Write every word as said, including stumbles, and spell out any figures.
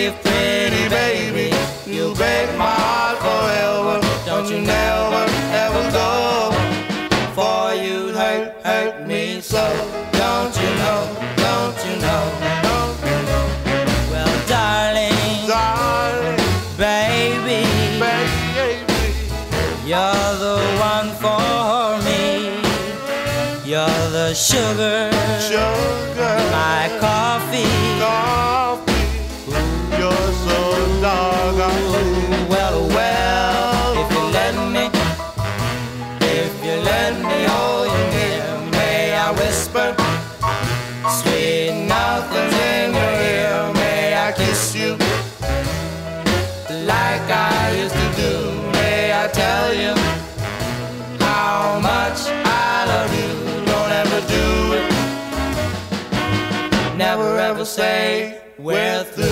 if pretty baby, you break my heart forever. Don't you never ever go, for you hurt, hurt me so. Don't you know, don't you know, don't you know. Well, darling, darling, baby, baby, you're the one for me. You're the sugar, sugar, my coffee, coffee. You're so doggone. Well, well, if you let me, if you let me hold you near, may I whisper sweet nothings in your ear? May I kiss you like I used to do? May I tell you how much I love you? Don't ever do it, never ever say we're through.